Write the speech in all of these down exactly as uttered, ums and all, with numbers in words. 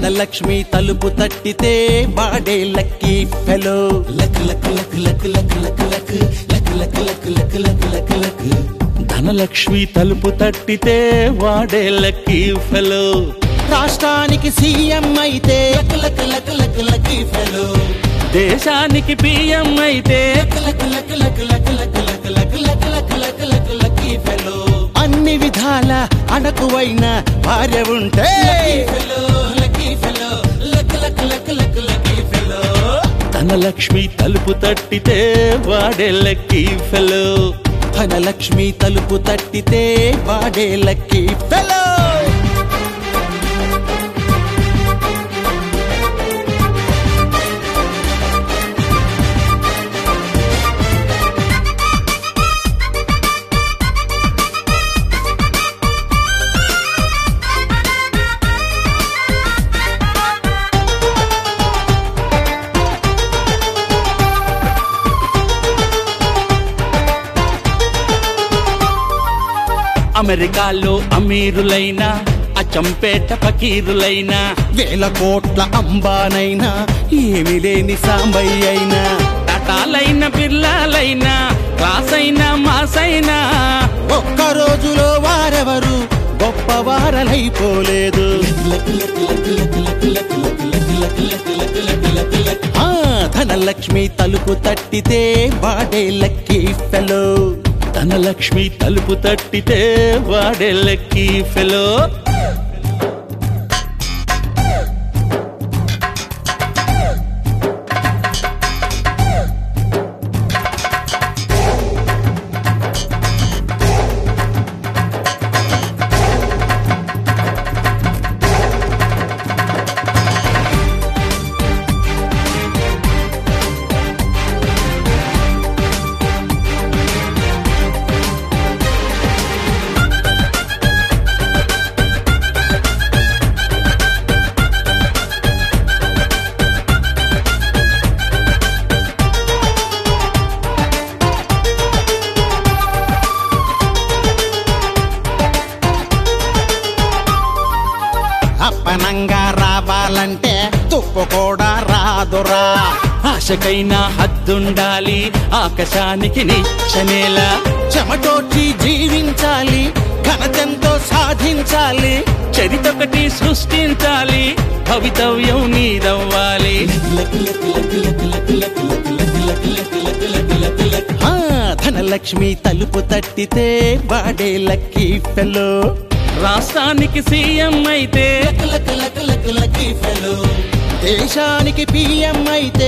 ధనలక్ష్మి తలుపు తట్టితే వాడే lucky fellow luck luck luck luck luck luck luck luck luck luck luck luck luck luck Dhanalakshmi తలుపు తట్టితే వాడే లక్కీ ఫెలో రాష్ట్రానికి సీఎం అయితే luck luck luck luck lucky fellow దేశానికి పిఎం అయితే luck luck luck luck luck luck luck luck luck luck luck lucky fellow అన్ని విధాల అణకువైన భార్య ఉంటే ధనలక్ష్మి తలుపు తట్టితే వాడే లక్కీ ఫెలో ధనలక్ష్మి తలుపు తట్టితే వాడే లక్కీ ఫెలో అమెరికాలో అమీరులైనా అచ్చంపేట ఫకీరులైనా వేల కోట్ల అంబానైనా ఏమి లేని సాంబయ్య అయినా టటాలైన బిర్లాలైనా క్లాస్ అయినా మాసైనా ఒక్క రోజులో వారెవరు గొప్ప వారలైపోలేదు ఆ ధనలక్ష్మి తలుపు తట్టితే వాడే లక్కీ ఫెలో ధనలక్ష్మి తలుపు తట్టితే వాడే లక్కీ ఫెలో అప్పనంగా రావాలంటే తుప్పు కూడా రాదురా ఆశకైనా హద్దుండాలి ఆకాశానికి నిచ్చనేలా చెమటోచి జీవించాలి ఘనతెంతో సాధించాలి చరితొకటి సృష్టించాలి భవితవ్యం నీదవ్వాలి ఆ ధనలక్ష్మి తలుపు తట్టితే వాడే లక్కీ ఫెలో రాష్ట్రానికి సీఎం అయితే లక్కీ ఫెలో దేశానికి పిఎం అయితే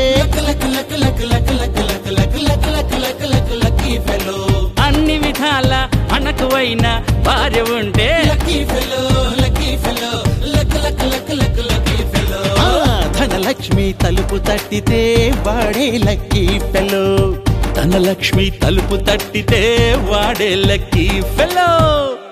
లక్కీ ఫెలో అన్ని విధాల అణకువైన భార్య ఉంటే lucky fellow lucky fellow lucky fellow Dhanalakshmi తలుపు తట్టితే వాడే లక్కీ ఫెలో ధనలక్ష్మి తలుపు తట్టితే వాడే లక్కీ ఫెలో